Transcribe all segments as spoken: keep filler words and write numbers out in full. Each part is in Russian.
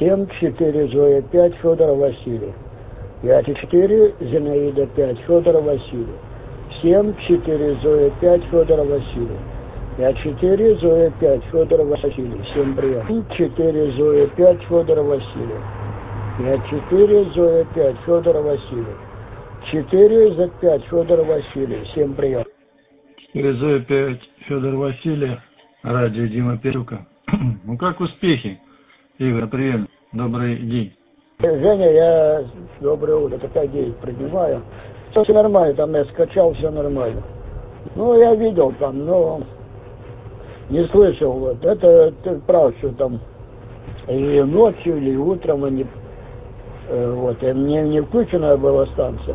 семь четыре Зоя пять Федор Василий. пять четыре Зинаида пять Федор Василий. семь четыре Зоя пять Федор Василий. пять четыре Зоя пять Федор Василий. Всем привет. четыре Зоя пять Федор Василий. пять четыре Зоя пять Федор Василий. четыре за пять Федор Василий. Всем привет. четыре Зоя пять Федор Василий. Радио Дима Перюка. Ну как успехи? Игорь, привет. Добрый день. Женя, я доброе утро, такая день принимаю. Все нормально, там я скачал, все нормально. Ну, я видел там, но не слышал. Вот. Это ты прав, что там или ночью, или утром они, э, вот, и мне не включенная была станция.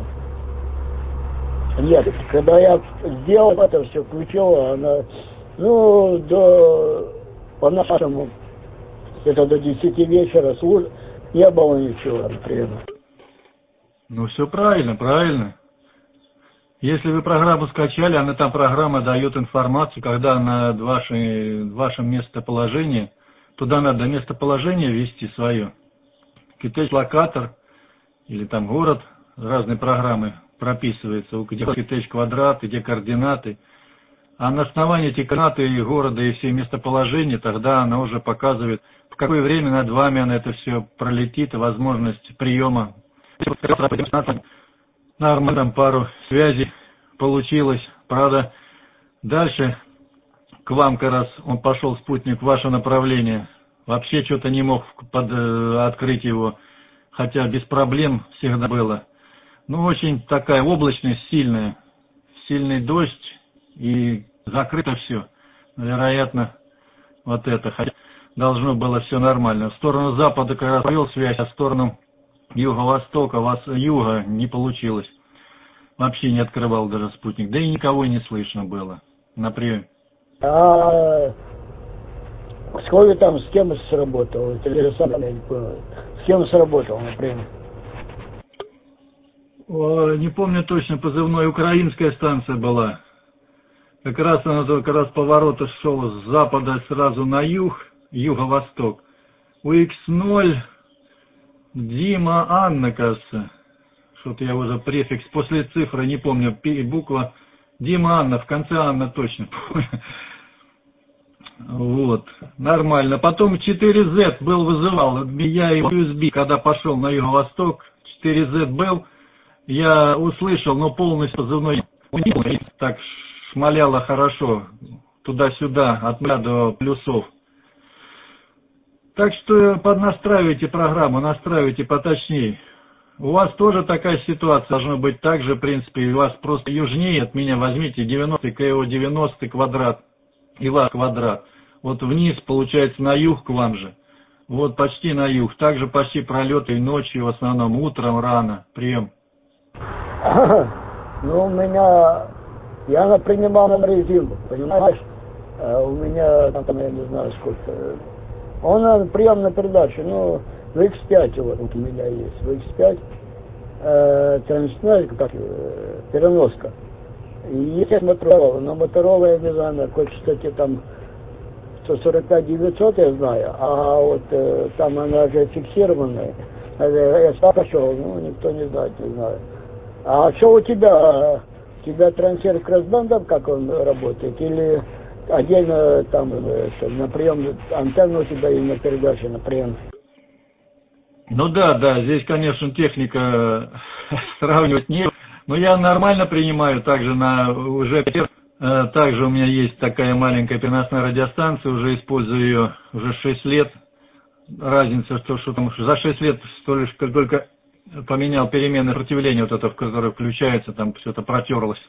Нет, когда я сделал это, все включил, она, ну, до, по-нашему, это до десяти вечера служ... не было ничего, например. Ну, все правильно, правильно. Если вы программу скачали, она там программа дает информацию, когда над ваше, вашем местоположении, туда надо местоположение ввести свое. Китеч-локатор или там город, разные программы прописываются, где китеч квадрат, где координаты. А на основании этих координат и города и все местоположения, тогда она уже показывает, в какое время над вами она это все пролетит, и возможность приема. Нормально, там пару связей получилось. Правда, дальше к вам как раз он пошел, спутник, в ваше направление. Вообще что-то не мог под, э, открыть его, хотя без проблем всегда было. Ну, очень такая облачность сильная, сильный дождь и закрыто все. Вероятно, вот это, хотя должно было все нормально. В сторону запада как раз вел связь, а в сторону юго-востока, вас юга не получилось. Вообще не открывал даже спутник. Да и никого не слышно было. Например. А сколько там, с кем сработал? Или сам я не понял. С кем сработал, например? О, не помню точно, позывной украинская станция была. Как раз она как раз поворота шел с запада сразу на юг, юго-восток. У икс ноль Дима Анна, кажется. Что-то я уже префикс после цифры не помню, буква Дима Анна, в конце Анна точно. Вот, нормально. Потом четыре зет был вызывал, я и ю эс би, когда пошел на юго-восток, четыре зет был, я услышал, но полностью позывной так шмаляло хорошо, туда-сюда, от нуля до плюсов. Так что поднастраивайте программу, настраивайте поточнее. У вас тоже такая ситуация должна быть так же, в принципе, у вас просто южнее от меня возьмите девяносто КО девяносто квадрат и ваш квадрат. Вот вниз, получается, на юг к вам же. Вот почти на юг. Также почти пролеты ночью, в основном утром рано. Прием. Ну, у меня, я принимал на резину, понимаешь? А у меня там, я не знаю сколько. Он прием на передачу, ну, в икс пять вот, вот у меня есть, в икс пять, э, трансляция, как, э, переноска. И есть Моторола, но Моторола, я не знаю, на какой частоте там сто сорок пять девятьсот, я знаю, а вот э, там она же фиксированная. Я сам пошел, ну, никто не знает, не знаю. А что у тебя? У тебя трансфер кросс-бандом, как он работает? Или отдельно там это, на прием антенну у тебя и на передачу на прием? Ну да, да, здесь, конечно, техника сравнивать не. Но я нормально принимаю, также на уже также у меня есть такая маленькая переносная радиостанция, уже использую ее уже шесть лет. Разница, что, что там за шесть лет столь лишь только поменял переменное сопротивление, вот это, в которое включается, там все это протерлось.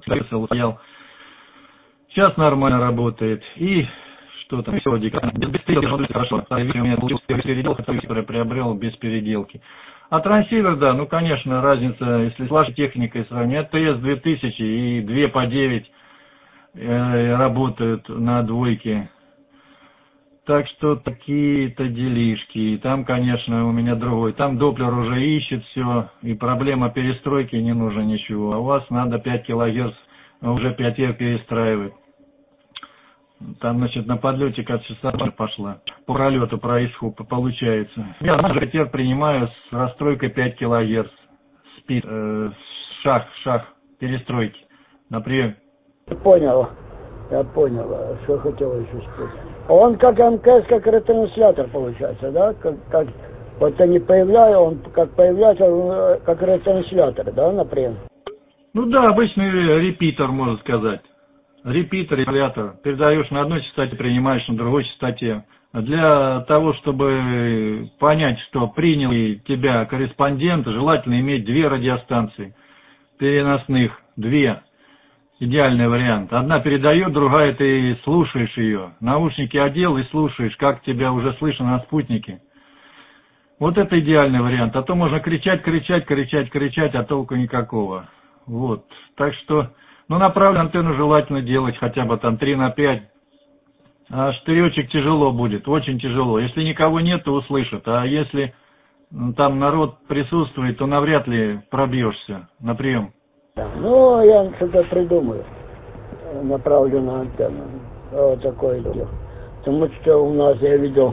Сейчас нормально работает. И что там, без переделки, хорошо. У меня получился переделка, который приобрел без переделки. А трансивер, да, ну конечно, разница, если с вашей техникой сравнить, тэ эс две тысячи и два по девять э, работают на двойке. Так что такие-то делишки. Там, конечно, у меня другой. Там Доплер уже ищет все, и проблема перестройки не нужно ничего. А у вас надо пять килогерц, уже пять эр перестраивать. Там, значит, на подлете как часа пошла. По пролету происход получается. Я теперь принимаю с расстройкой пять килогерц. Спид, э, шаг, шаг, перестройки. На прием. Я понял. Я понял, что хотел еще спросить. Он как МКС, как ретранслятор получается, да? Как, как, вот они появляются, он как появляется, он как ретранслятор, да, например? Ну да, обычный репитер, можно сказать. Репитер, регулятор. Передаешь на одной частоте, принимаешь на другой частоте. Для того, чтобы понять, что принял тебя корреспондент, желательно иметь две радиостанции переносных. Две. Идеальный вариант. Одна передает, другая ты слушаешь ее. Наушники одел и слушаешь, как тебя уже слышно на спутнике. Вот это идеальный вариант. А то можно кричать, кричать, кричать, кричать, а толку никакого. Вот. Так что, ну, направленную антенну желательно делать хотя бы там три на пять. А штыречек тяжело будет, очень тяжело. Если никого нет, то услышат. А если там народ присутствует, то навряд ли пробьешься на прием. Ну, я что-то придумаю. Направленную антенну. Вот такое дело. Потому что у нас, я видел,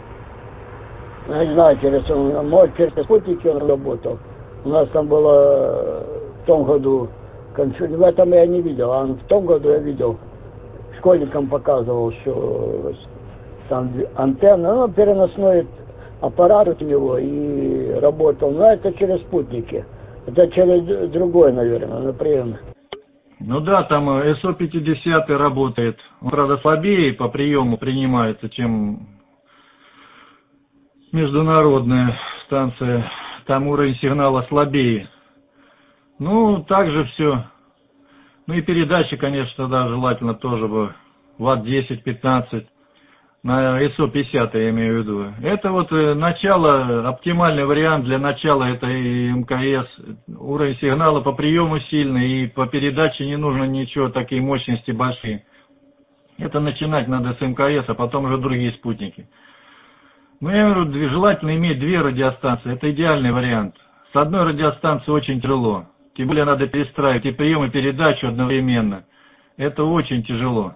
я не знаю, через, может, через спутники он работал. У нас там было в том году, в этом я не видел, а в том году я видел, школьникам показывал, что там антенна, ну, переносной аппарат у него и работал. Но это через спутники. Это через другой, наверное, на приеме. Ну да, там эс о пятьдесят работает. Он, правда, слабее по приему принимается, чем международная станция. Там уровень сигнала слабее. Ну, также все. Ну и передачи, конечно, да, желательно тоже бы ватт десять-пятнадцать. На эс о пятьдесят я имею в виду. Это вот начало, оптимальный вариант для начала этой МКС. Уровень сигнала по приему сильный и по передаче не нужно ничего, такие мощности большие. Это начинать надо с МКС, а потом уже другие спутники. Ну, я говорю, желательно иметь две радиостанции. Это идеальный вариант. С одной радиостанцией очень тяжело. Тем более надо перестраивать и прием, и передачу одновременно. Это очень тяжело.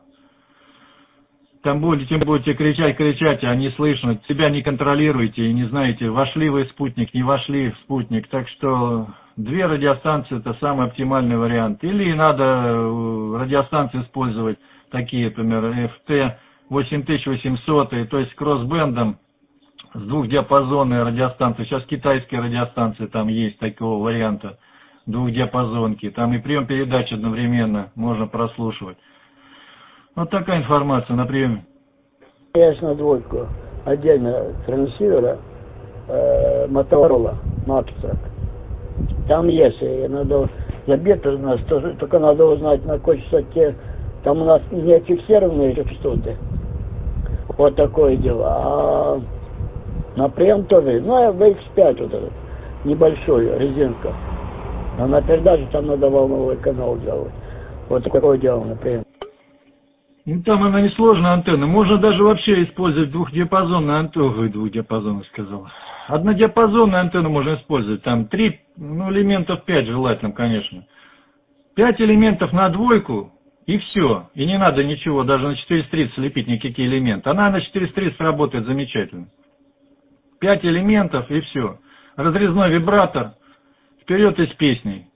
Там будете, будете кричать, кричать, а не слышно. Себя не контролируете и не знаете, вошли вы в спутник, не вошли в спутник. Так что две радиостанции — это самый оптимальный вариант. Или надо радиостанции использовать, такие, например, эф тэ восемь тысяч восемьсот, то есть с кроссбендом, с двухдиапазонной радиостанцией. Сейчас китайские радиостанции там есть такого варианта, двухдиапазонки. Там и прием передач одновременно можно прослушивать. Вот такая информация на приеме. Есть на двойку отдельно трансивера э, Моторола Макстрак. Там есть, и надо забить у нас, тоже, только надо узнать, на какой частоте. Там у нас не фиксированные частоты. Вот такое дело. А на прием тоже, ну, ви икс пять вот этот, небольшой, резинка. А на передаче там надо волновой канал делать. Вот такое дело на прием. Ну, там она не сложная антенна. Можно даже вообще использовать двухдиапазонную антенну. Ой, двухдиапазонную сказал. Однодиапазонную антенну можно использовать. Там три, ну, элементов пять желательно, конечно. Пять элементов на двойку, и все. И не надо ничего, даже на четыреста тридцать лепить никакие элементы. Она на четыреста тридцать работает замечательно. Пять элементов, и все. Разрезной вибратор. Вперед и с песней.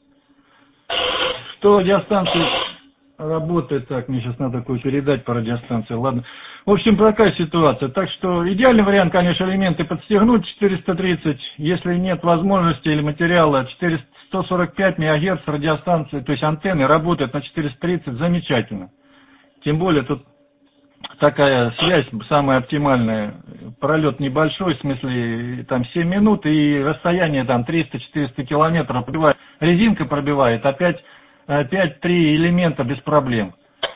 Что радиостанции работает, так, мне сейчас надо такую передать по радиостанции, ладно. В общем, такая ситуация. Так что идеальный вариант, конечно, элементы подстегнуть четыреста тридцать, если нет возможности или материала, четыреста сто сорок пять мегагерц радиостанции, то есть антенны работают на четыреста тридцать, замечательно. Тем более тут такая связь самая оптимальная, пролет небольшой, в смысле там семь минут и расстояние там триста-четыреста километров пробивает, резинка пробивает, опять пять-три элемента без проблем.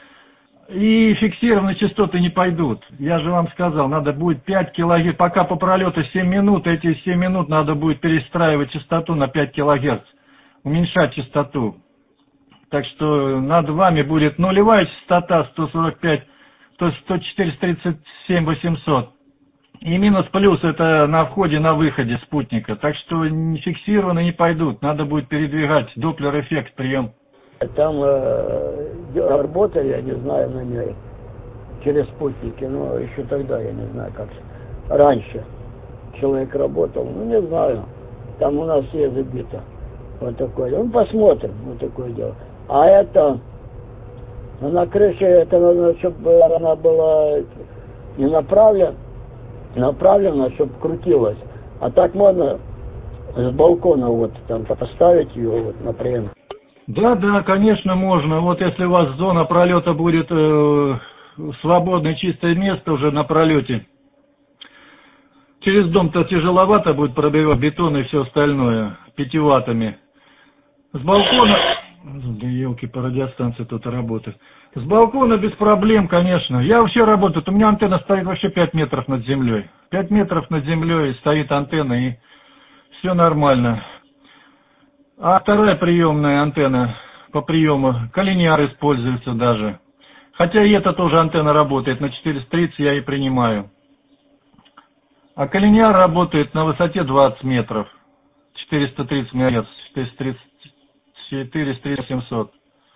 И фиксированные частоты не пойдут. Я же вам сказал, надо будет пять килогерц. Пока по пролету семь минут, эти семь минут надо будет перестраивать частоту на пять килогерц. Уменьшать частоту. Так что над вами будет нулевая частота сто сорок пять, то есть четыреста тридцать семь восемьсот. И минус плюс это на входе, на выходе спутника. Так что фиксированные не пойдут. Надо будет передвигать доплер-эффект прием. Там э, работали, я не знаю, на ней. через спутники, но еще тогда, я не знаю, как раньше человек работал, ну не знаю, там у нас есть забито вот такое, ну посмотрим, вот такое дело. А это, ну, на крыше, это надо, чтобы она была не направлена, направлена, чтобы крутилась, а так можно с балкона вот там поставить ее, вот, например. Да, да, конечно, можно. Вот если у вас зона пролета будет э, свободное, чистое место уже на пролете, через дом-то тяжеловато будет пробивать бетон и все остальное пятиватами. С балкона, да елки, по радиостанции тут работает. С балкона без проблем, конечно. Я вообще работаю, у меня антенна стоит вообще пять метров над землей. пять метров над землей стоит антенна, и все нормально. А вторая приемная антенна по приему, коллинеар используется даже. Хотя и эта тоже антенна работает, на четыреста тридцать я и принимаю. А коллинеар работает на высоте двадцать метров. четыреста тридцать мегагерц, четыреста тридцать, четыреста тридцать, семьсот.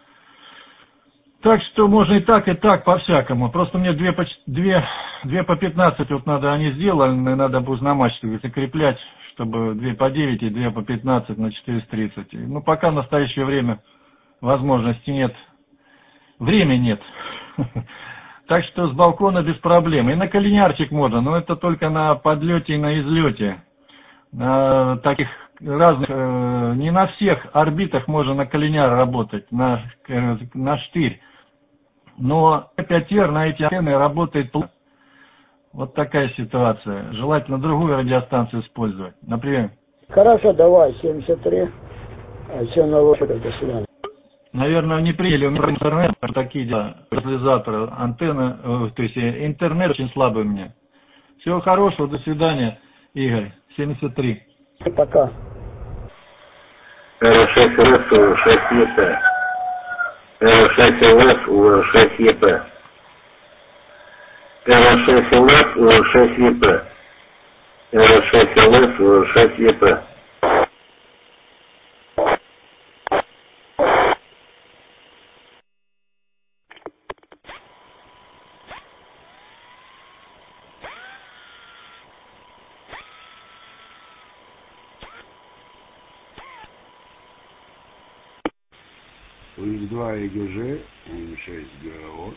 Так что можно и так, и так, по-всякому. Просто мне две по, две, две по пятнадцать вот надо, они сделаны, надо будет на мачту закреплять, чтобы две по девять и две по пятнадцать на четыреста тридцать. Ну, пока в настоящее время возможности нет. Времени нет. Так что с балкона без проблем. И на коллинеарчик можно, но это только на подлете и на излете. На таких разных, не на всех орбитах можно на коллинеар работать, на, на штырь. Но пять эр на эти антенны работает плохо. Вот такая ситуация. Желательно другую радиостанцию использовать. Например. Хорошо, давай, семьдесят три. Все на лошадь, до свидания. Наверное, не приняли у меня интернет, такие дела. Завтра антенна, э, то есть интернет очень слабый у меня. Всего хорошего, до свидания, Игорь. семьдесят три. Пока. эр шесть эл эс у шесть е пэ. эр шесть эл эс у шесть е пэ. эр шесть эл эс у шесть е пэ. эр шесть эл эс у шесть е пэ. У них два и гэ жэ, шесть ГО.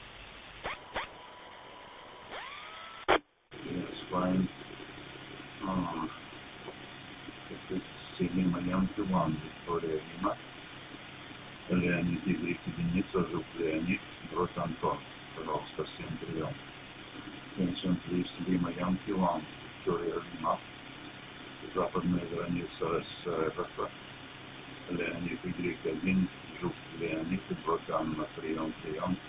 Fine. Uh, это Селима Янки Ван, Виктория Лима. Леонид Игорь единица, Жук Леонид, Брод Антон. Пожалуйста, всем прием. семьдесят три Селима Янки Ван, Виктория Лима. Западная граница с РФ. Леонид Игорь один, Жук Леонид, Брод Анна. Прием, прием.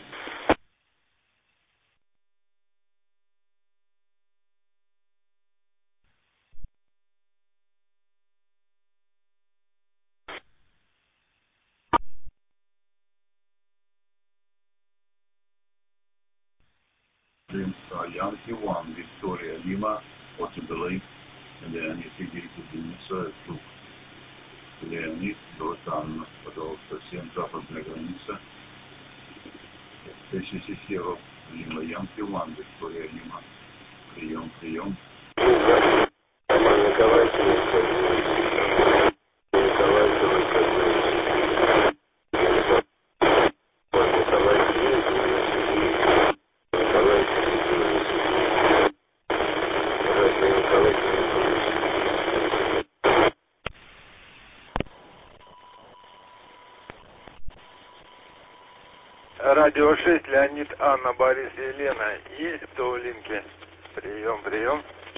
Янки Ван, Виктория Лима, Possibly, Леонид Игорь единица, Жук Леонид, Брутан, пожалуйста, всем западная граница. тысяча Северов, Лима Янки Ван, Виктория Лима, прием, прием. Радио шесть, Леонид, Анна, Борис, Елена. Есть кто в линке? Прием, прием.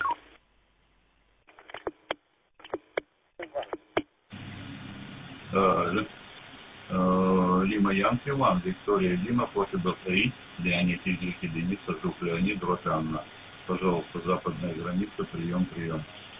Лима Янки Ван, Виктория Лима, Possibly, Леонид Игорь единица, Жук Леонид, Брод Анна. Пожалуйста, западная граница, прием, прием.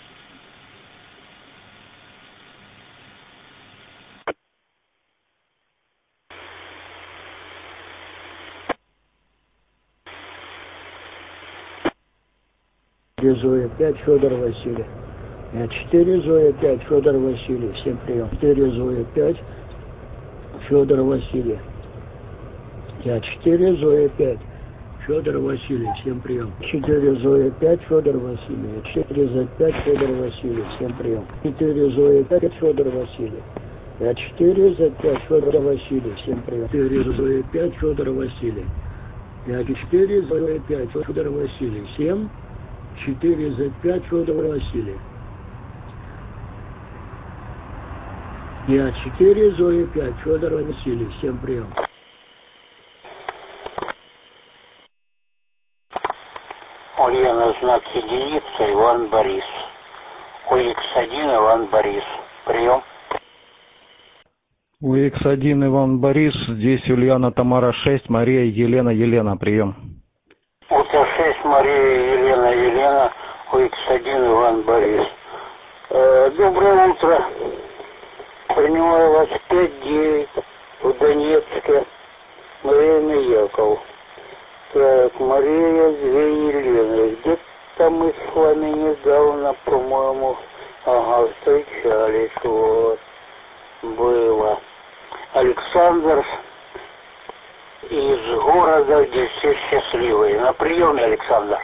Зоя пять, Федор Василий. четыре Зоя пять, Федор Василий. Всем прием. четыре Зоя пять, Федор Василий. четыре Зоя пять, Федор Васильев, всем прием. четыре Зоя пять, Федор Васильев. четыре Зоя пять, Федор Васильев, всем прием. четыре Зоя пять, Федор Васильев. пять четыре за пять, Федор Васильев, всем прием. четыре Зоя пять, Федор Васильев. пять четыре Зоя пять, Федор Васильев. семь четыре за пять, Федор Васильев. пять четыре Зоя пять, Федор Васильев, всем прием. Ульяна, знак единица, Иван Борис. У икс один Иван Борис. Прием. У икс один Иван Борис, здесь Ульяна Тамара шесть, Мария Елена Елена, прием. У Т шесть Мария Елена Елена, у икс один Иван Борис. Э, доброе утро. Принимаю вас пять девять в Донецке. Время Яков. Так, Мария, две Елены. Где-то мы с вами недавно, по-моему, ага, встречались. Вот. Было. Александр из города, где все счастливые. На приеме, Александр.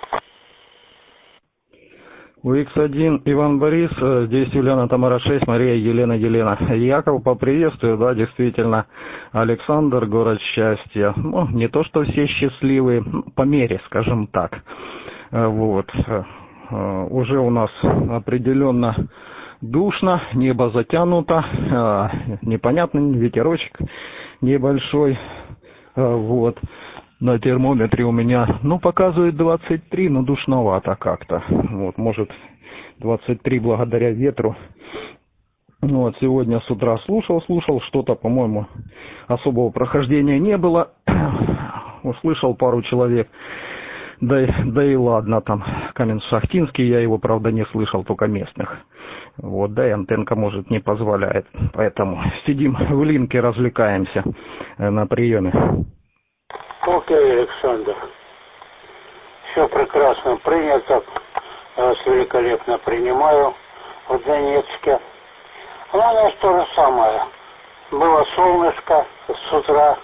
У икс один Иван Борис, здесь Юлиана Тамара шесть, Мария Елена Елена. Яков, поприветствую, да, действительно. Александр, город счастья. Ну, не то, что все счастливые, по мере, скажем так. Вот. Уже у нас определенно душно, небо затянуто, непонятный ветерочек небольшой. Вот. На термометре у меня, ну, показывает двадцать три, но душновато как-то. Вот, может, двадцать три благодаря ветру. Вот, сегодня с утра слушал, слушал, что-то, по-моему, особого прохождения не было. Услышал пару человек. Да, да и ладно, там, Каменск-Шахтинский, я его, правда, не слышал, только местных. Вот, да и антенка, может, не позволяет. Поэтому сидим в линке, развлекаемся на приеме. Окей, Александр. Все прекрасно принято. Я вас великолепно принимаю в Донецке. Ну, у нас то же самое. Было солнышко с утра.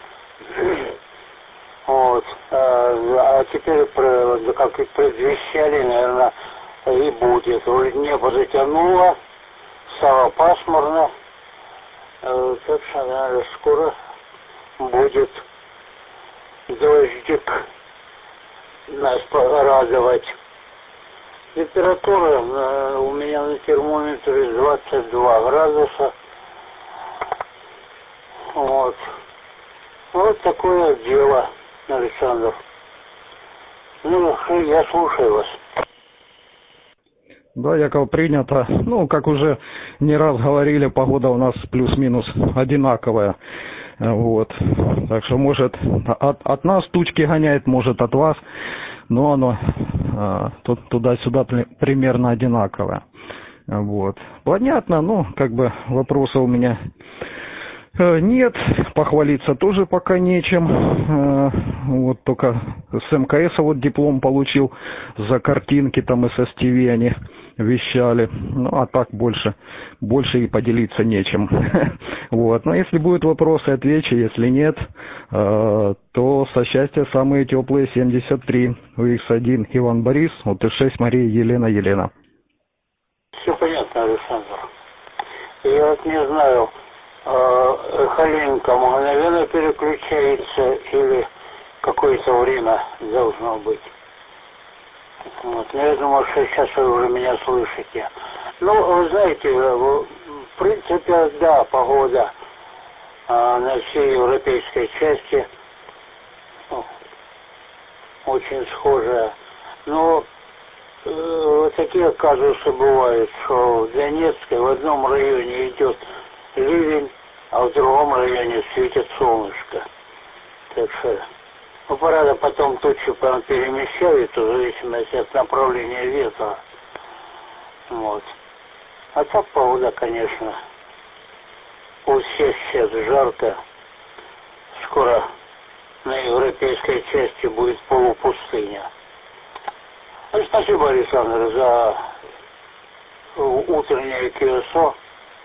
Вот. А теперь, как и предвещали, наверное, и будет. Небо затянуло, стало пасмурно. Так что, наверное, скоро будет дождик нас порадовать. Температура э, у меня на термометре двадцать два градуса. Вот. Вот такое дело, Александр. Ну, я слушаю вас. Да, Яков, принято. Ну, как уже не раз говорили, погода у нас плюс-минус одинаковая. Вот. Так что, может, от, от нас тучки гоняет, может, от вас. Но оно а, тут, туда-сюда примерно одинаковое. Вот. Понятно, ну, как бы вопроса у меня нет. Похвалиться тоже пока нечем. Вот только с эм ка эса вот диплом получил за картинки, там и со Стиви они вещали. Ну, а так больше, больше и поделиться нечем. Вот. Но если будут вопросы, отвечу. Если нет, то со счастья самые теплые семьдесят три. У икс один Иван Борис, у Т шесть Мария Елена Елена. Все понятно, Александр. Я вот не знаю, Халенька мгновенно переключается или какое-то время должно быть. Вот. Но я думаю, что сейчас вы уже меня слышите. Ну, вы знаете, в принципе, да, погода а, на всей европейской части ну, очень схожая. Но э, вот такие казусы бывают, что в Донецке в одном районе идет ливень, а в другом районе светит солнышко. Так что, ну, правда, потом тучи перемещаются в зависимости от направления ветра. Вот. А так погода, конечно, у всех сейчас жарко. Скоро на европейской части будет полупустыня. Ну, спасибо, Александр, за утреннее КСО.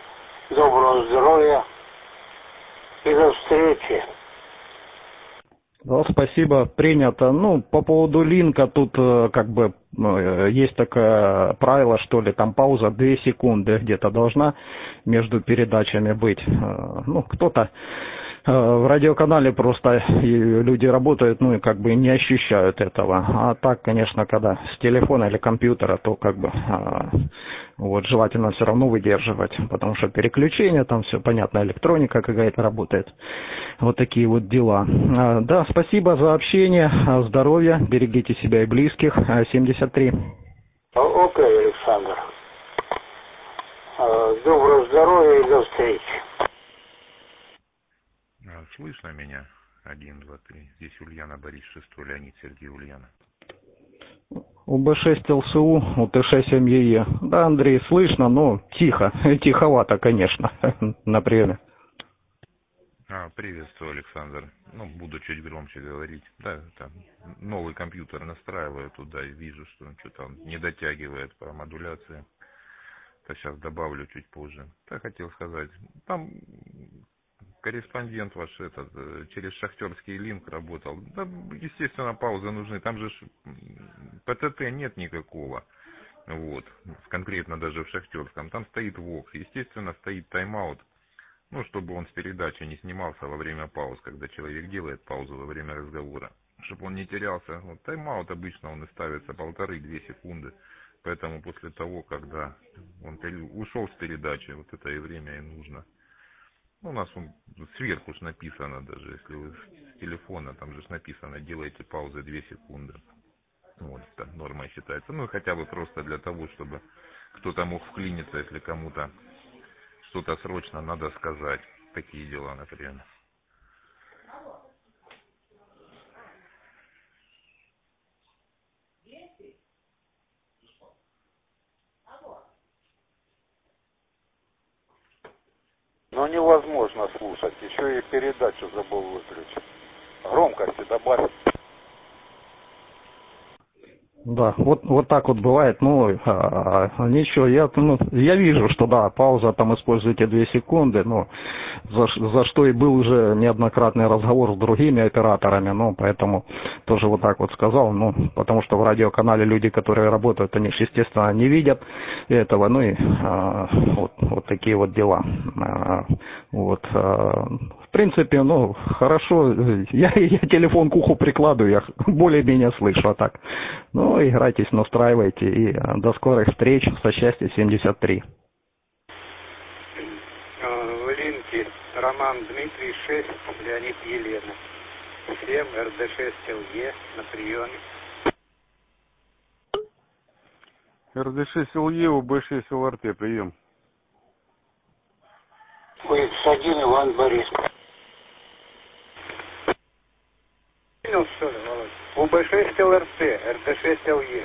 Доброго здоровья и до встречи. Да, спасибо, принято. Ну, по поводу линка, тут как бы есть такое правило, что ли, там пауза две секунды где-то должна между передачами быть. Ну, кто-то в радиоканале просто люди работают, ну и как бы не ощущают этого. А так, конечно, когда с телефона или компьютера, то как бы вот желательно все равно выдерживать, потому что переключение, там все понятно, электроника какая-то работает. Вот такие вот дела. Да, спасибо за общение, здоровья, берегите себя и близких. семьдесят три. Окей, Александр. Доброго здоровья и до встречи. Слышно меня? Один, два, три. Здесь Ульяна, Борис, шестой, Леонид, Сергей, Ульяна. У Бэ шесть Эл Эс У, у Тэ шесть Эм Е Е. Да, Андрей, слышно, но тихо. Тиховато, конечно, на приеме. А, приветствую, Александр. Ну, буду чуть громче говорить. Да, там новый компьютер настраиваю туда и вижу, что он что-то он не дотягивает по модуляции. То сейчас добавлю чуть позже. Так хотел сказать. Там корреспондент ваш этот через шахтерский линк работал. Да, естественно, паузы нужны. Там же Пэ Тэ Тэ нет никакого. Вот. Конкретно даже в шахтерском. Там стоит ВОКС. Естественно, стоит тайм-аут. Ну, чтобы он с передачи не снимался во время пауз, когда человек делает паузу во время разговора. Чтобы он не терялся. Вот, тайм-аут обычно он и ставится полторы-две секунды. Поэтому после того, когда он ушел с передачи, вот это и время и нужно. У нас он сверху ж написано даже, если вы с телефона, там же написано, делайте паузы две секунды. Вот, так нормой считается. Ну, хотя бы просто для того, чтобы кто-то мог вклиниться, если кому-то что-то срочно надо сказать. Такие дела, например. Но невозможно слушать, еще и передачу забыл выключить. Громкости добавить. Да, вот, вот так вот бывает, ну, а, ничего, я, ну, я вижу, что да, пауза, там используйте две секунды, ну, за, за что и был уже неоднократный разговор с другими операторами, ну, поэтому тоже вот так вот сказал, ну, потому что в радиоканале люди, которые работают, они же, естественно, не видят этого, ну, и а, вот, вот такие вот дела, а, вот, а, в принципе, ну, хорошо, я, я телефон к уху прикладываю, я более-менее слышу, а так, ну, играйтесь, настраивайте, и до скорых встреч, со счастья, семьдесят три. В линке Роман Дмитрий, шесть, Леонид Елена. семь, Эр Дэ шесть Эл Е на приеме. Эр Дэ шесть Эл Е, у Бэ шесть Эл Эр Тэ, прием. У Икс один Иван Борис. Понял, что ли, Володь? У Бэ шесть Эл Эр Тэ, Эр Дэ шесть Эл Е.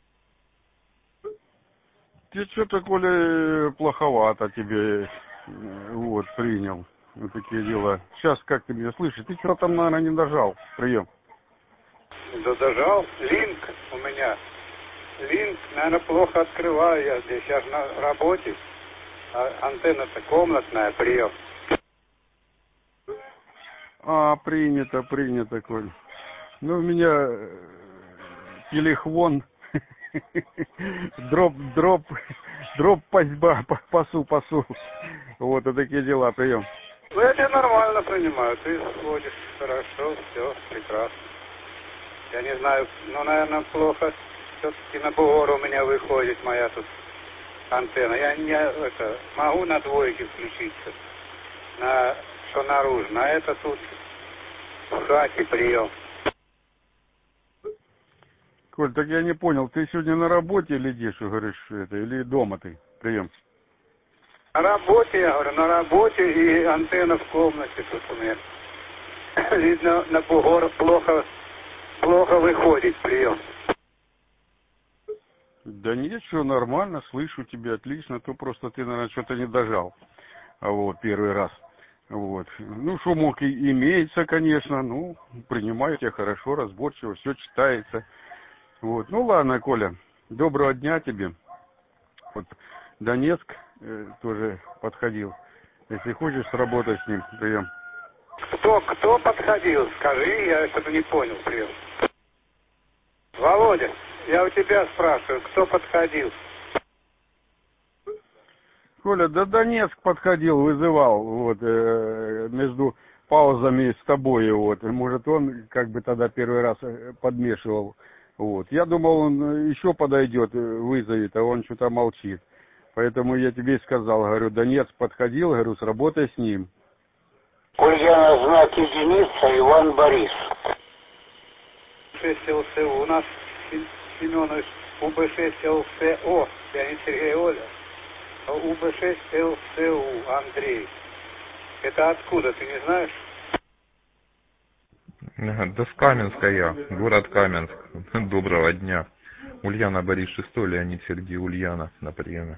Ты что-то, Коля, плоховато тебе, вот, принял. Вот такие дела. Сейчас как ты меня слышишь? Ты что там, наверное, не дожал? Прием. Да дожал. Линк у меня. Линк, наверное, плохо открываю я здесь. Я же на работе. А антенна-то комнатная, прием. А, принято, принято, Коль. Ну, у меня телефон, дроп, дроп, дроп пасьба, пасу, пасу. Вот, и такие дела, прием. Ну, я тебя нормально принимаю. Ты сводишь хорошо, все, прекрасно. Я не знаю, ну, наверное, плохо. Все-таки на бугор у меня выходит моя тут антенна. Я не это могу на двойке включиться, на что наружно, а это тут в хате прием. Коль, так я не понял, ты сегодня на работе или где, что говоришь, это, или дома ты? Прием. На работе, я говорю, на работе и антенна в комнате тут у меня. Видно, на бугор плохо, плохо выходит прием. Да нет, все нормально, слышу тебя отлично, то просто ты, наверное, что-то не дожал. Вот, первый раз. Вот. Ну, шумок и имеется, конечно, ну, принимаю тебя хорошо, разборчиво, все читается. Вот. Ну, ладно, Коля, доброго дня тебе. Вот Донецк э, тоже подходил. Если хочешь, сработай с ним, прием. Кто, кто подходил? Скажи, я что-то не понял, привет. Володя, я у тебя спрашиваю, кто подходил? Коля, да Донецк подходил, вызывал, вот, э, между паузами с тобой, вот. Может, он как бы тогда первый раз подмешивал, вот. Я думал, он еще подойдет, вызовет, а он что-то молчит. Поэтому я тебе и сказал, говорю, Донецк подходил, говорю, сработай с ним. Ульяна, знак единица, Иван Борис. шесть эл цэ у нас Семенович у бэ шесть эл цэ о, Леонид Сергей Оля. у бэ шесть эл цэ у Андрей. Это откуда, ты не знаешь? Да с Каменска я, город Каменск. Доброго дня. Ульяна Борис шестой, Леонид Сергей Ульяна на приеме.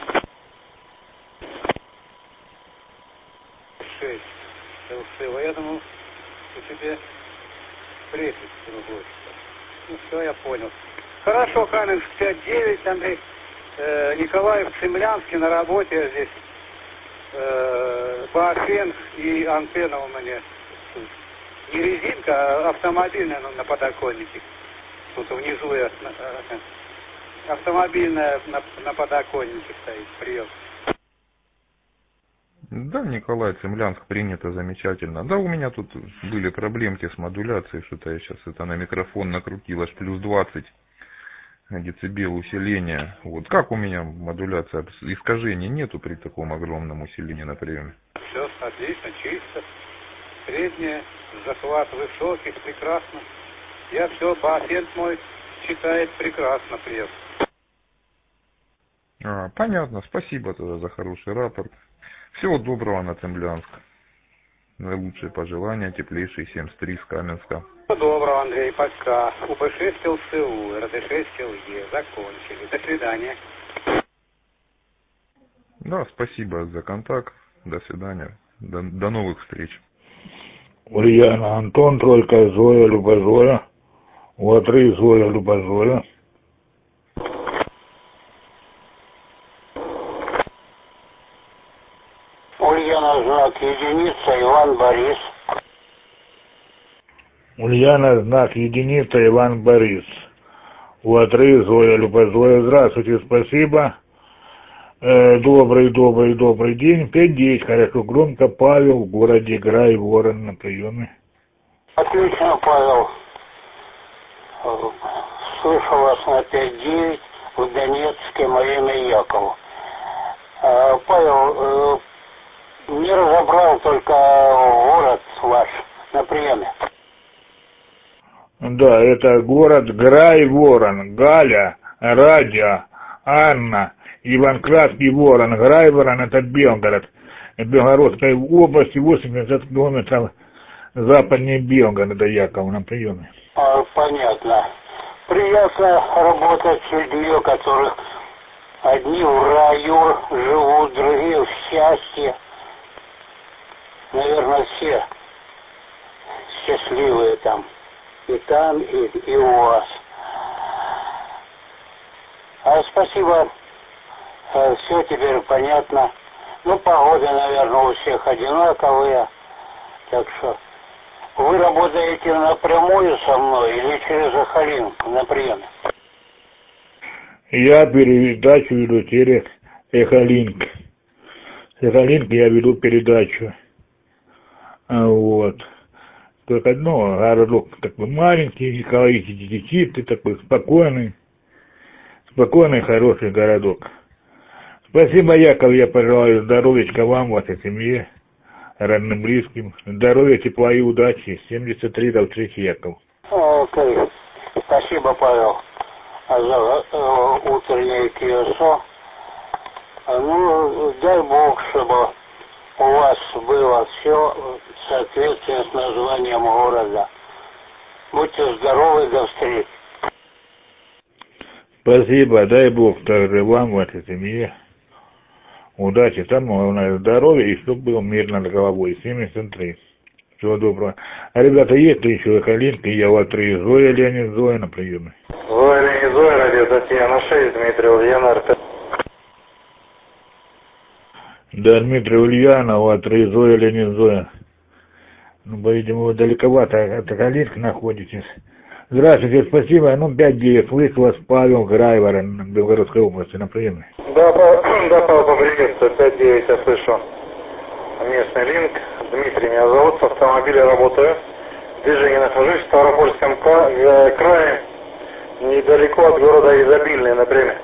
шесть эл цэ о, я думал, у тебя префикс другой. Ну все, я понял. Хорошо, Каменск пять девять, Андрей. Э, Николаев, Цемлянский на работе здесь. Э, Баофен и антенна у меня. Не резинка, а автомобильная на, на подоконнике. Тут внизу я, э, автомобильная на, на подоконнике стоит. Прием. Да, Николай, Цемлянск принято замечательно. Да, у меня тут были проблемки с модуляцией, что-то я сейчас это на микрофон накрутил, аж плюс двадцать децибел усиления. Вот как у меня модуляция, искажений нету при таком огромном усилении на приеме? Все отлично, чисто. Среднее, захват высокий, прекрасно. Я все, Баофен мой читает прекрасно, прием. А, понятно, спасибо тогда за хороший рапорт. Всего доброго на Цемлянск. Наилучшие пожелания, теплейший семьдесят три с Каменска. Всего доброго, Андрей, пока. у бэ шесть эл цэ у, эр дэ шесть эл е, закончили. До свидания. Да, спасибо за контакт. До свидания. До, до новых встреч. Ульяна, Антон, Тройка, Зоя, Любозоя. У три Зоя, Любозоя. Ульяна, знак единица, Иван Борис. Ульяна, знак единица, Иван Борис. У три Зоя, Любозоя. Здравствуйте, спасибо. Э, добрый, добрый, добрый день. пять девять, хорошо, громко. Павел, в городе Грай, Ворон на приеме. Отлично, Павел. Слышу вас на пять девять в Донецке, мое имя Яков. Э, Павел, э, не разобрал только город ваш на приеме. Да, это город Грай, Ворон, Галя, Радя, Анна, Иван Краткий, Ворон. Грай, Ворон, это Белгород. Белгородской области, восемьдесят километров западнее Белгорода, Яков, на приеме. А, понятно. Приятно работать с людьми, у которых одни в раю живут, другие в счастье. Наверное, все счастливые там. И там, и, и у вас. А, спасибо. А, все теперь понятно. Ну, погода, наверное, у всех одинаковые. Так что вы работаете напрямую со мной или через Эхолинк на приеме? Я передачу веду через Эхолинк. С Эхолинк я веду передачу. Вот. Только, ну, городок такой маленький, экологический дефицит, такой спокойный, спокойный, хороший городок. Спасибо, Яков, я пожелаю здоровья вам, вашей семье, родным, близким. Здоровья, тепла и удачи. семьдесят три до встречи, Яков. Окей. Спасибо, Павел, за э, утреннее КСО. Ну, дай Бог, чтобы у вас было все в соответствии с названием города. Будьте здоровы, до встречи. Спасибо, дай Бог также вам, вашей семье. Удачи, там главное здоровье, и чтобы было мирно над головой. семьдесят три. Всего доброго. А, ребята, есть ли еще Эхолинк? Я вот три Зоя, Леонид, Зоя на приеме. Зоя, Леонид, Зоя, радио Татьяна шесть, Дмитрий Ульяна, эр тэ. Да, Дмитрий Ульяна, вот три Зоя, Леонид, Зоя. Ну, по-видимому, вы далековато от Калинки находитесь. Здравствуйте, спасибо. Ну, пять девять, слышит вас Павел Грайвара, Белгородской области, на приеме. Да, Павел, да, Павел, поприветствую, пять девять, я слышу. Местный линк. Дмитрий меня зовут, с автомобиля работаю. В движении нахожусь в Ставропольском крае, недалеко от города Изобильный, на приеме.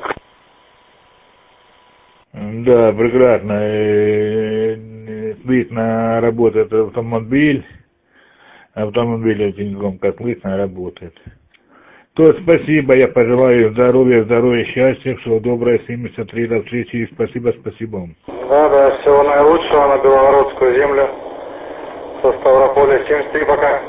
Да, прекрасно. Слышно работает автомобиль. Автомобиль очень громко слышно работает. То спасибо, я пожелаю здоровья, здоровья, счастья, всего доброго, семьдесят три до встречи, спасибо, спасибо вам. Да, да, всего наилучшего на Белгородскую землю со Ставрополя, семьдесят три, пока.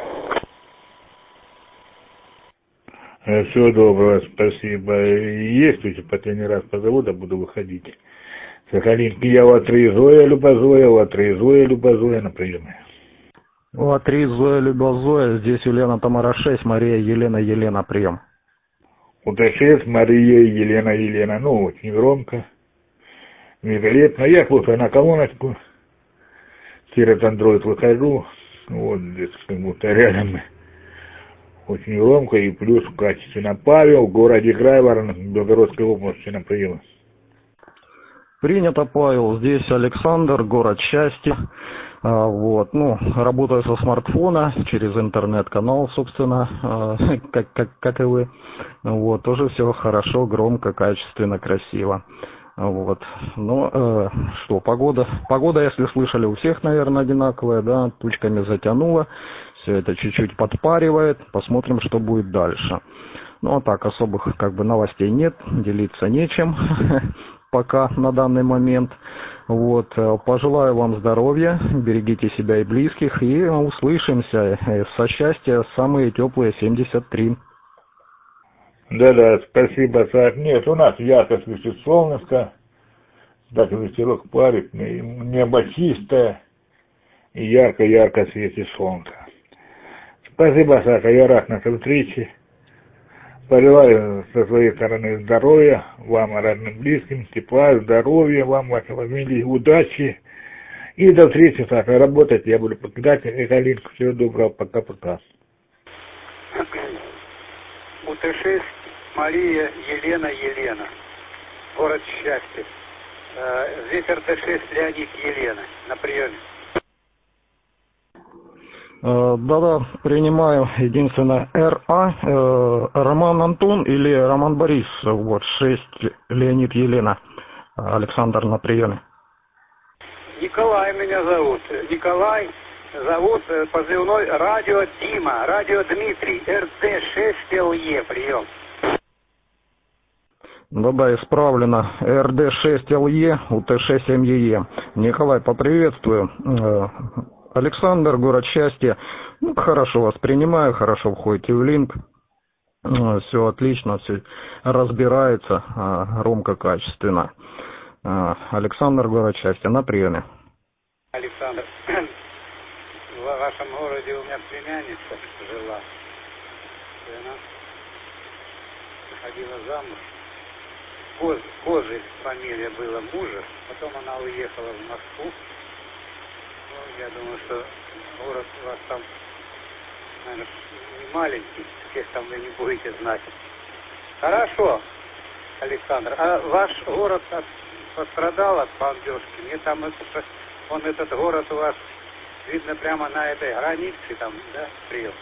Всего доброго, спасибо. Есть уже последний раз по заводу буду выходить. Сахалинки, я у три Зоя, Любозоя, у три Зоя, Любозоя на приеме. У три Зоя, Любозоя, здесь Елена Тамара шесть, Мария Елена Елена, прием. У шесть, Мария Елена Елена, ну очень громко, великолепно. Я слушаю на колоночку, через Android выхожу, вот здесь как будто рядом. Очень громко и плюс качественно. Павел, в городе Грайвар, Белгородской области, на прием. Принято, Павел. Здесь Александр, город Счастье. А, вот, ну, работаю со смартфона, через интернет-канал, собственно, а, как, как, как и вы. Вот, тоже все хорошо, громко, качественно, красиво. Вот. Ну, э, что, погода? Погода, если слышали, у всех, наверное, одинаковая, да, тучками затянуло. Все это чуть-чуть подпаривает. Посмотрим, что будет дальше. Ну, а так, особых, как бы, новостей нет, делиться нечем пока на данный момент. Вот, пожелаю вам здоровья, берегите себя и близких, и услышимся. Со счастья, самые теплые семьдесят три. Да-да, спасибо, Саш. Нет, у нас ярко светит солнышко, так ветерок парит, небо чистое, и ярко-ярко светит солнце. Спасибо, Саша, я рад нашей встрече. Пожелаю со своей стороны здоровья, вам, родным, близким, тепла, здоровья, вам, вашей фамилии, удачи. И до встречи, Саша. Работать я буду покидать. И Калинку. Всего доброго. Пока-пока. У Т шесть Мария Елена Елена. Город Счастье. Здесь Р Т шесть Леонид Елена. На приеме. Да-да, принимаю. Единственное, Р А, э, Роман Антон или Роман Борис. Вот, шесть Леонид Елена. Александр на приеме. Николай меня зовут. Николай зовут, позывной Радио Дима, Радио Дмитрий, Р Т шесть Л Е, прием. Да-да, исправлено. Р Д шесть Л Е, У Т шесть М Е Е. Николай, поприветствую. Александр, город Счастье. Ну, хорошо вас принимаю, хорошо входите в линк. Все отлично, все разбирается, громко, качественно. Александр, город Счастье, на приеме. Александр, в вашем городе у меня племянница жила. И она выходила замуж. Коз, Козырь фамилия была мужа. Потом она уехала в Москву. Я думаю, что город у вас там, наверное, не маленький, всех там вы не будете знать. Хорошо, Александр. А ваш город от, пострадал от бомбежки? Мне там это, он этот город у вас видно прямо на этой границе, там, да, прием?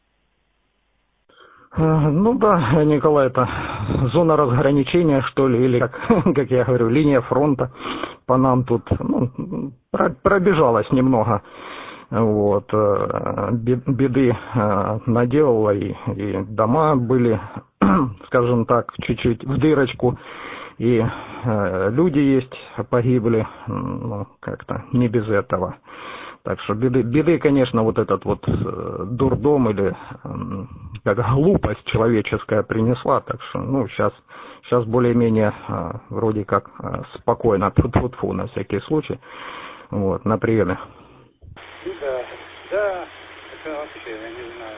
Ну да, Николай, это зона разграничения, что ли, или, как, как я говорю, линия фронта по нам тут, ну, пробежалась немного, вот, беды наделала, и, и дома были, скажем так, чуть-чуть в дырочку, и люди есть, погибли, ну, как-то не без этого. Так что беды, беды, конечно, вот этот вот э, дурдом или э, как глупость человеческая принесла. Так что, ну, сейчас, сейчас более-менее э, вроде как э, спокойно, тьфу-тьфу-тьфу, на всякий случай. Вот, на приеме. Да, да, это вообще, я не знаю,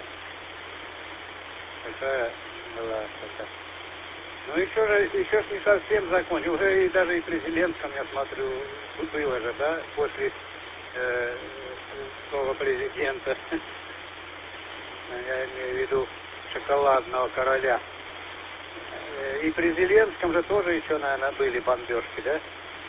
какая была такая. Ну, еще же, еще ж не совсем закончил. Уже и даже и президентском, я смотрю, было же, да, после э, слово президента. Я имею в виду шоколадного короля. И при Зеленском же тоже еще, наверное, были бомбежки, да?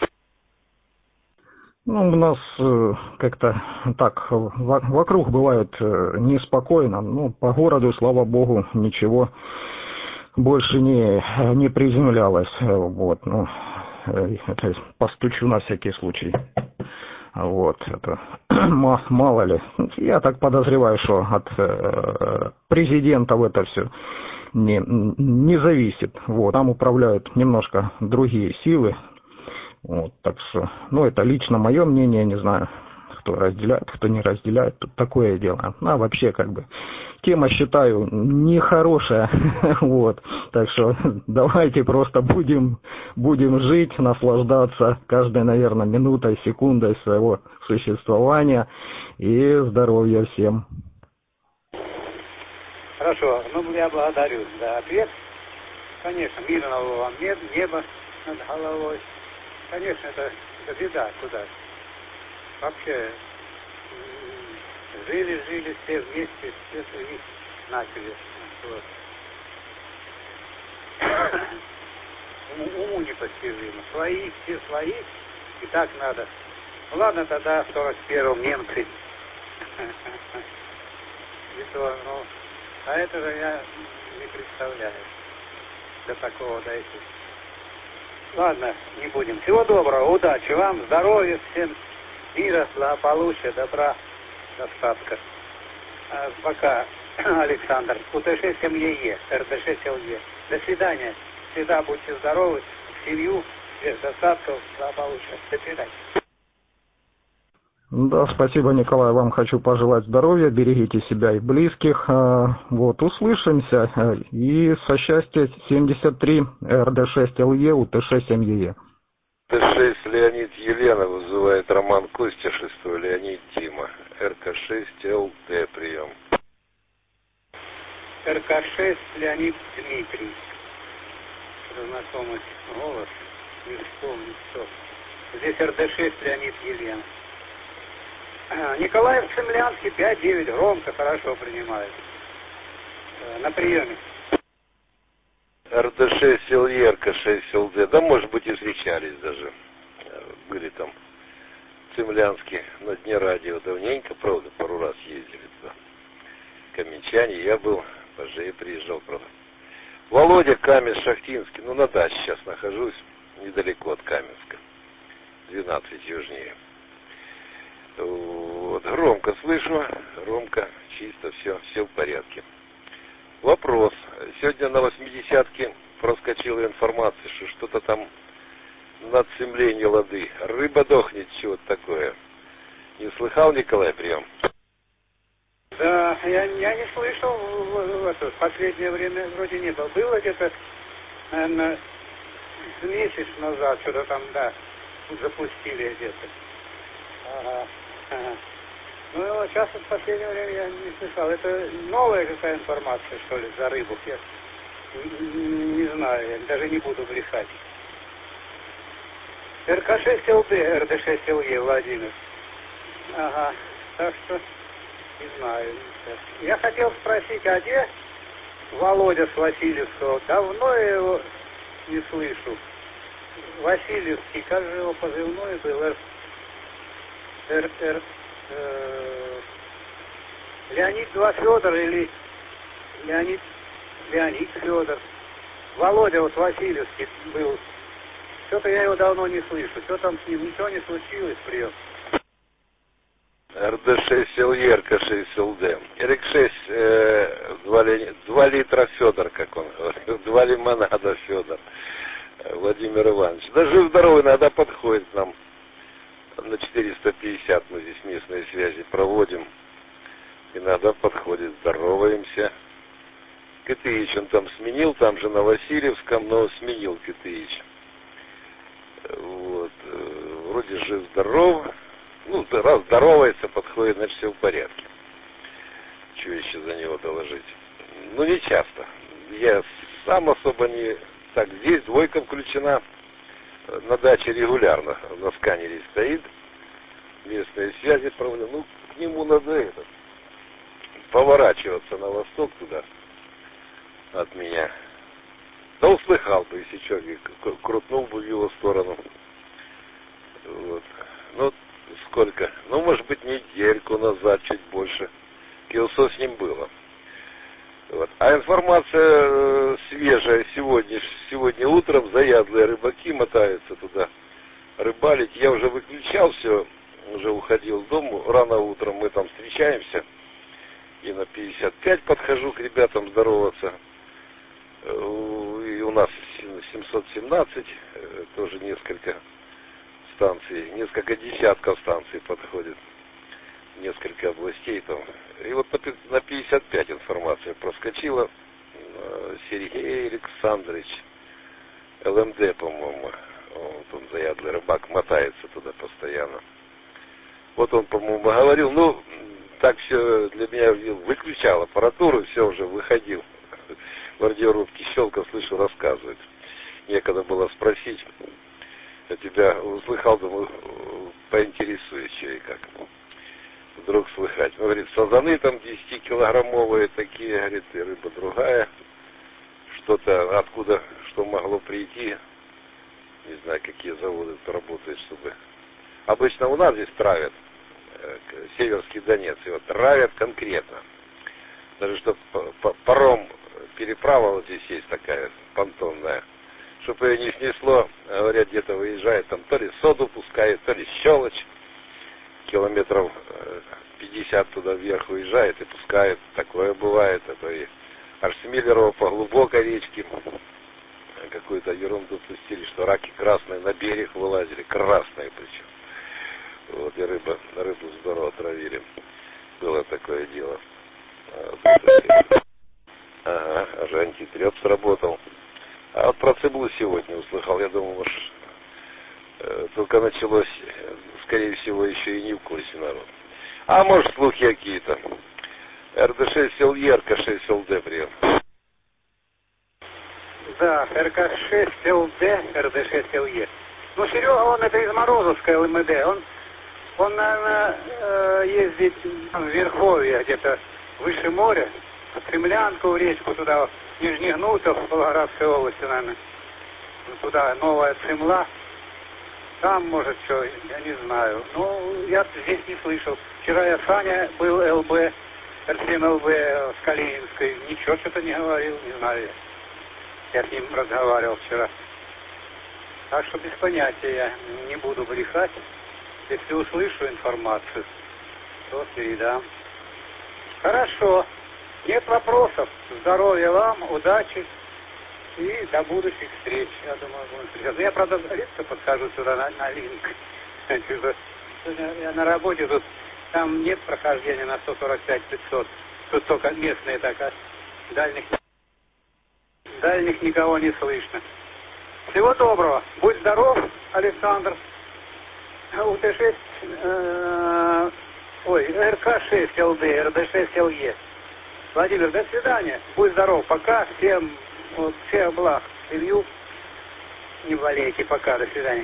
Ну, у нас э, как-то так вокруг бывает э, неспокойно. Ну, по городу, слава богу, ничего больше не, не приземлялось. Вот, ну, э, это постучу на всякий случай. Вот, это мало ли. Я так подозреваю, что от э, президентов это все не, не зависит. Вот, там управляют немножко другие силы. Вот, так что, ну, это лично мое мнение, не знаю, кто разделяет, кто не разделяет, тут такое дело. А вообще, как бы, тема, считаю, нехорошая, вот, так что давайте просто будем, будем жить, наслаждаться каждой, наверное, минутой, секундой своего существования, и здоровья всем. Хорошо, ну, я благодарю за ответ. Конечно, мирного вам неба над головой. Конечно, это, это беда, куда. Вообще, жили-жили все вместе, все свои начали. Вот. Уму непостижимо. Свои, все свои, и так надо. Ну ладно, тогда в сорок первом немцы. И то, ну, а это же я не представляю. До такого дойти. Ладно, не будем. Всего доброго, удачи вам, здоровья всем, мира, благополучия, добра, достатка. А пока, Александр, У Т Ш семь Е Е, Р Д Ш Л Е. До свидания. Всегда будьте здоровы, в семью, всех достатков, благополучия. До свидания. Да, спасибо, Николай, вам хочу пожелать здоровья, берегите себя и близких. Вот, услышимся. И со счастья семьдесят три, Р Д шесть Л Е, У Т Ш семь Е Е. У Т шесть Леонид Елена вызывает Роман Костя, шестой Леонид Тима. Р К шесть Л Т, прием. Р К шесть Леонид Дмитрий. Знакомый голос, не вспомню, что. Здесь Р Д шесть Леонид Елена. Николаев Цемлянский, пять девять, громко, хорошо принимает. На приеме. Р Д шесть Л Е, Р К шесть Л Д. Да, может быть, и встречались даже. Были там в Цемлянске на дне радио. Давненько, правда, пару раз ездили туда. Каменчане, я был, позже приезжал, правда. Володя, Каменск-Шахтинский. Ну, на даче сейчас нахожусь, недалеко от Каменска. двенадцать южнее. Вот, громко слышу, громко, чисто, все, все в порядке. Вопрос. Сегодня на восьмидесятке проскочила информация, что что-то там над Цемлей лады. Рыба дохнет, чего-то такое. Не слыхал, Николай, прием? Да, я, я не слышал в, в, это, в последнее время вроде не было. Было где-то, наверное, месяц назад, что-то там, да, запустили где-то. Ага. Ага. Ну, сейчас в последнее время я не слышал. Это новая какая информация, что ли, за рыбу? Я не, не знаю, я даже не буду брехать. Р К шесть Л Д, Р Д шесть Л Е, Владимир. Ага, так что не знаю. Я хотел спросить, а где Володя с Васильевского? Давно я его не слышу. Васильевский, как же его позывной был? Р, Р, э, Леонид два Федор или Леонид, Леонид Федор. Володя вот Васильевский был. Что-то я его давно не слышу. Что там с ним? Ничего не случилось, прием. Р Д шесть Л Е, Р К шесть Л Д. Р К шесть, э, два литра Федор, как он говорит. два лимонада Федор. Владимир Иванович. Да жив-здоровый, иногда подходит нам. На четыреста пятьдесят мы здесь местные связи проводим. Иногда подходит, здороваемся. Кытыич он там сменил, там же на Васильевском, но сменил Кытыич. Вот. Вроде жив-здоров. Ну, раз здоровается, подходит, значит, все в порядке. Что еще за него доложить? Ну, не часто. Я сам особо не... Так, здесь двойка включена. На даче регулярно на сканере стоит. местные связи проводил. Ну, к нему надо это, поворачиваться на восток туда от меня. Да услыхал бы, если что, крутнул бы в его сторону. Вот. Ну, сколько? Ну, может быть, недельку назад, чуть больше. Килсо с ним было. Вот. А информация свежая сегодня, сегодня утром заядлые рыбаки мотаются туда рыбалить. Я уже выключал все, уже уходил в дом. Рано утром мы там встречаемся. И на пятьдесят пять подхожу к ребятам здороваться. И у нас семьсот семнадцать, тоже несколько станций, несколько десятков станций подходит, несколько областей там. И вот на пятьдесят пять информация проскочила. Сергей Александрович, ЛМД, по-моему, вот он заядлый рыбак, мотается туда постоянно. Вот он, по-моему, говорил, ну, так все для меня выключал аппаратуру, все уже выходил. В радиорубке щелкал, слышу, рассказывает. Некогда было спросить. Я тебя услыхал, думаю, поинтересуюсь, что и как. Вдруг слыхать. Он говорит, сазаны там десятикилограммовые такие, говорит, и рыба другая. Что-то откуда, что могло прийти. Не знаю, какие заводы тут работают, чтобы... Обычно у нас здесь травят, Северский Донец, его травят конкретно. Даже что паром, переправа вот здесь есть такая понтонная. Чтобы ее не снесло, говорят, где-то выезжает, там то ли соду пускает, то ли щелочь. Километров пятьдесят туда вверх уезжает и пускает. Такое бывает. Это и Аршмиллерово по глубокой речке. Какую-то ерунду пустили, что раки красные на берег вылазили. Красные причем. Вот и рыба, рыбу здорово отравили. Было такое дело. Ага, уже антитреп сработал. А вот про Цеблу сегодня услыхал. Я думал, может, э, только началось, скорее всего, еще и не в курсе народ. А может, слухи какие-то. эр дэ шесть эл е, эр ка шесть эл дэ, прием. Да, эр ка шесть эл дэ, эр дэ шесть эл е. Ну, Серега, он это из Морозовской эл эм дэ. Он, он наверное, ездит в Верховье, где-то выше моря, в Цемлянку, в речку туда, в Нижнегнутов, в Волгоградской области, наверное. Туда новая Цемла. Там, может, что, я не знаю. Ну, я здесь не слышал. Вчера я Саня был ЛБ, эр семь эл бэ с Калининской. Ничего что-то не говорил, не знаю. Я с ним разговаривал вчера. Так что без понятия я не буду брехать. Если услышу информацию, то передам. Хорошо. Нет вопросов. Здоровья вам, удачи и до будущих встреч. Я думаю, будем встречаться. Я, правда, редко подхожу сюда на, на линк. Я на работе, тут там нет прохождения на сто сорок пять пятьсот. Тут только местные так, а дальних, дальних никого не слышно. Всего доброго. Будь здоров, Александр. у тэ шесть, э, ой, эр ка шесть эл дэ, эр дэ шесть эл е. Владимир, до свидания. Будь здоров. Пока. Всем, вот, всех благ. Илью, не болейте. Пока. До свидания.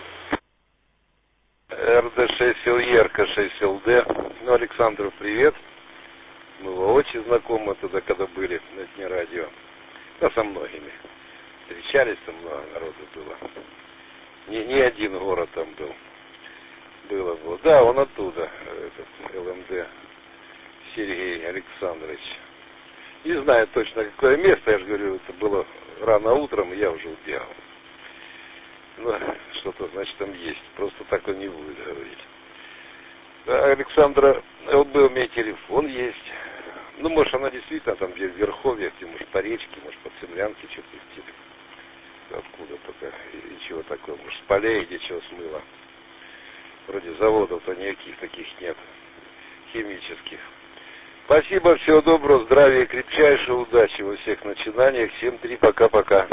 эр дэ шесть эл е, эр ка шесть эл дэ. Ну, Александру привет. Мы очень знакомы тогда, когда были на дне радио. Да, со многими. Встречались, там много народу было. Не, не один город там был. Было, было. Да, он оттуда, этот эл эм дэ. Сергей Александрович. Не знаю точно, какое место, я же говорю, это было рано утром, и я уже убегал. Ну, что-то, значит, там есть. Просто так он не будет говорить. Да, Александра, ЛБ у меня телефон есть. Ну, может, она действительно там где в Верховье, где, может, по речке, может, по Цемлянке что-то пустили. Откуда только, и чего такого, может, с полей, где чего смыло. Вроде заводов-то никаких таких нет, химических. Спасибо, всего доброго, здравия, крепчайшей удачи во всех начинаниях. семь три, пока-пока.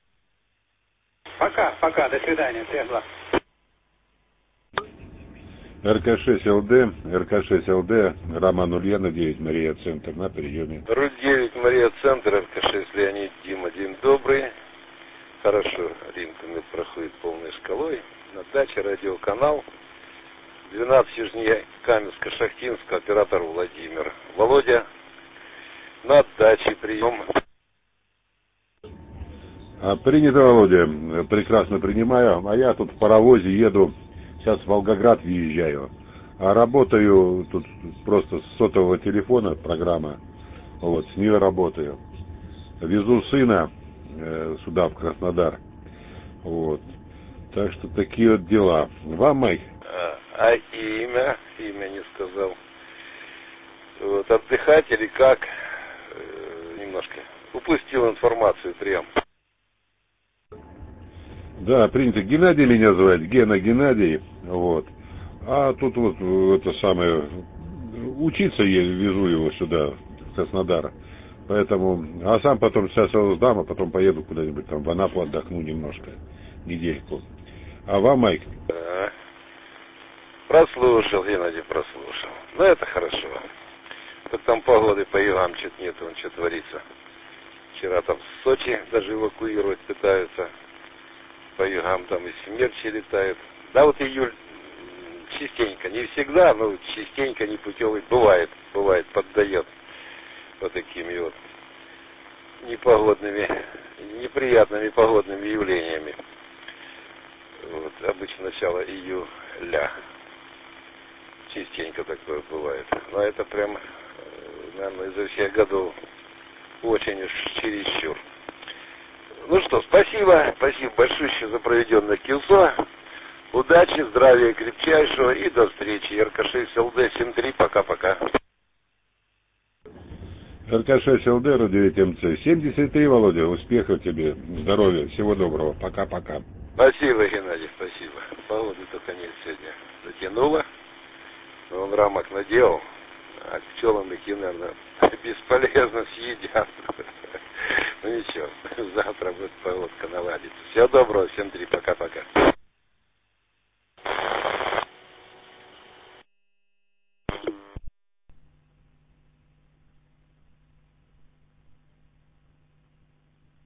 Пока, пока, до свидания, всех благ. эр ка шесть эл дэ, эр ка шесть эл дэ, Роман Ульянов, девять, Мария Центр, на приеме. Ру девять, Мария Центр, эр ка шесть, Леонид, Дима, день добрый. Хорошо, Ринкомет проходит полной шкалой. На даче радиоканал. двенадцать южнее Каменска-Шахтинска, оператор Владимир. Володя, на даче прием. А, принято, Володя, прекрасно принимаю. А я тут в паровозе еду, сейчас в Волгоград въезжаю. А работаю тут просто с сотового телефона, программа, вот, с нее работаю. Везу сына э, сюда, в Краснодар. Вот. Так что такие вот дела. Вам, Майк? А, а имя? Имя не сказал. Вот, отдыхать или как? Э, немножко упустил информацию прям. Да, принято. Геннадий меня зовут, Гена Геннадий. Вот. А тут вот это самое, учиться я везу его сюда, в Краснодар. Поэтому, а сам потом сейчас его сдам, а потом поеду куда-нибудь там в Анапу отдохну немножко, недельку. А вам, Майк? Да. Прослушал, Геннадий, прослушал. Ну, это хорошо. Тут там погоды по югам что-то нет, вон что творится. Вчера там в Сочи даже эвакуировать пытаются. По югам там и смерчи летают. Да, вот июль частенько, не всегда, но частенько непутевый бывает, бывает, поддает вот такими вот непогодными, неприятными погодными явлениями. Вот, обычно начало июля. Частенько такое бывает. Но это прям, наверное, изо всех годов очень уж чересчур. Ну что, спасибо, спасибо большое за проведенное килсо. Удачи, здравия крепчайшего и до встречи. эр ка шесть эл дэ семь три, пока-пока. эр ка шесть эл дэ девять эм цэ семьдесят три, Володя, успехов тебе, здоровья, всего доброго, пока-пока. Спасибо, Геннадий, спасибо. Погоды только нет сегодня. Затянуло, но он рамок наделал, а пчелам их, наверное, бесполезно съедят. Ну ничего, завтра будет погодка наладится. Всего доброго, всем три, пока-пока.